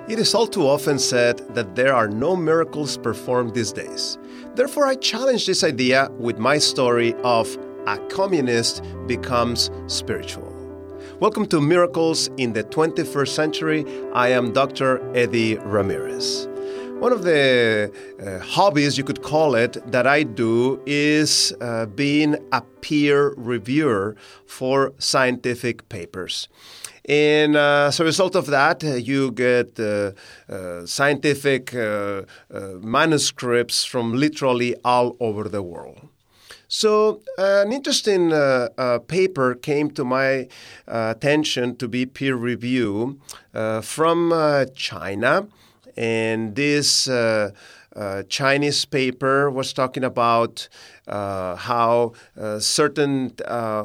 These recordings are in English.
It is all too often said that there are no miracles performed these days. Therefore, I challenge this idea with my story of a communist becomes spiritual. Welcome to Miracles in the 21st Century. I am Dr. Eddie Ramirez. One of the hobbies, you could call it, that I do is being a peer reviewer for scientific papers. And as a result of that, you get scientific manuscripts from literally all over the world. So an interesting paper came to my attention to be peer review from China. And this Chinese paper was talking about how certain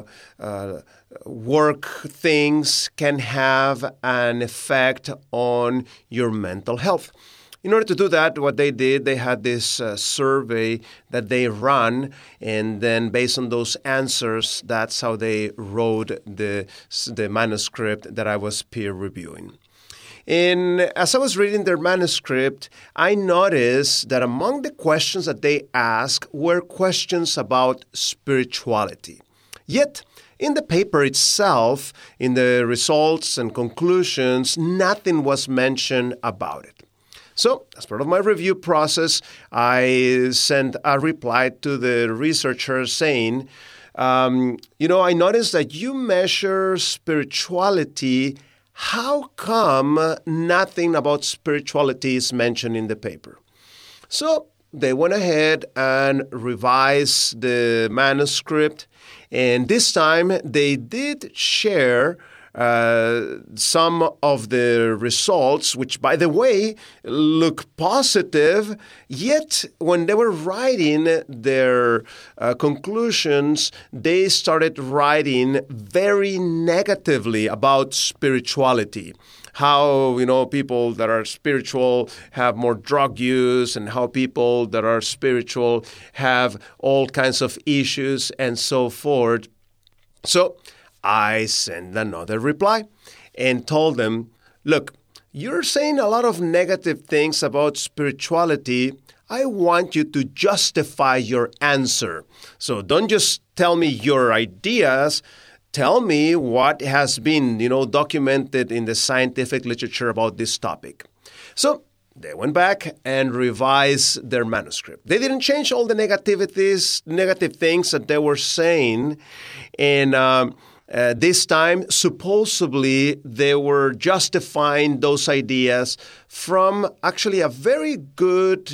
work things can have an effect on your mental health. In order to do that, what they did, they had this survey that they run, and then based on those answers, that's how they wrote the manuscript that I was peer reviewing. And as I was reading their manuscript, I noticed that among the questions that they asked were questions about spirituality. Yet, in the paper itself, in the results and conclusions, nothing was mentioned about it. So, as part of my review process, I sent a reply to the researcher saying, I noticed that you measure spirituality. How come nothing about spirituality is mentioned in the paper? So they went ahead and revised the manuscript, and this time they did share some of the results, which, by the way, look positive, yet when they were writing their conclusions, they started writing very negatively about spirituality. How, people that are spiritual have more drug use, and how people that are spiritual have all kinds of issues and so forth. So I sent another reply and told them, look, you're saying a lot of negative things about spirituality. I want you to justify your answer. So don't just tell me your ideas. Tell me what has been, documented in the scientific literature about this topic. So they went back and revised their manuscript. They didn't change all the negative things that they were saying. And this time, supposedly, they were justifying those ideas from actually a very good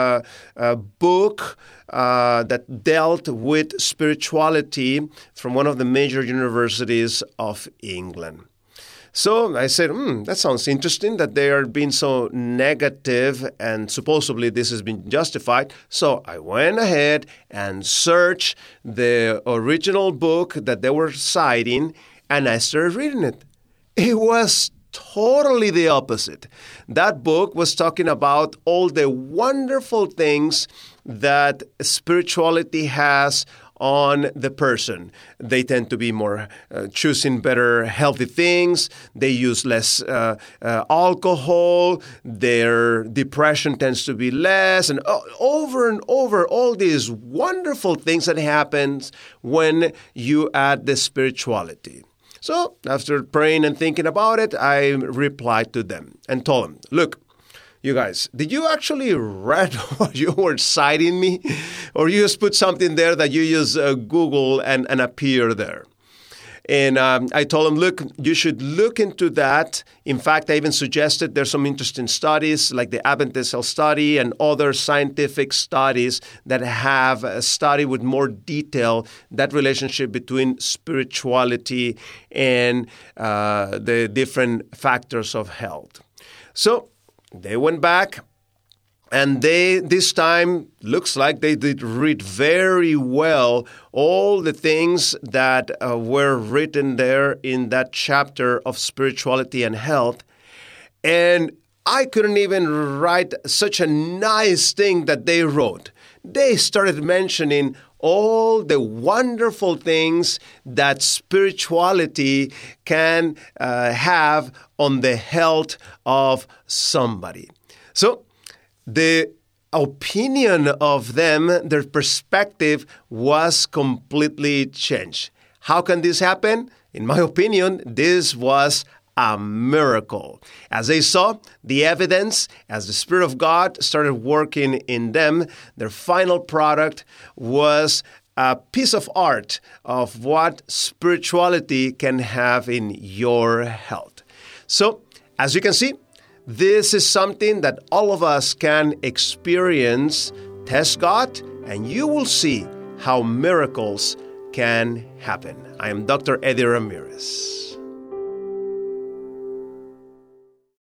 book that dealt with spirituality from one of the major universities of England. So I said, that sounds interesting that they are being so negative, and supposedly this has been justified. So I went ahead and searched the original book that they were citing, and I started reading it. It was totally the opposite. That book was talking about all the wonderful things that spirituality has on the person. They tend to be more choosing better healthy things. They use less alcohol. Their depression tends to be less. And over all these wonderful things that happens when you add the spirituality. So after praying and thinking about it, I replied to them and told them, look, you guys, did you actually read what you were citing me? Or you just put something there that you use Google and appear there? And I told them, look, you should look into that. In fact, I even suggested there's some interesting studies like the Adventist Health Study and other scientific studies that have a study with more detail that relationship between spirituality and the different factors of health. So they went back, and this time looks like they did read very well all the things that were written there in that chapter of spirituality and health. And I couldn't even write such a nice thing that they wrote. they started mentioning all the wonderful things that spirituality can have on the health of somebody. So the opinion of them, their perspective was completely changed. How can this happen? In my opinion, this was a miracle. As they saw the evidence, as the Spirit of God started working in them, their final product was a piece of art of what spirituality can have in your health. So, as you can see, this is something that all of us can experience. Test God, and you will see how miracles can happen. I am Dr. Eddie Ramirez.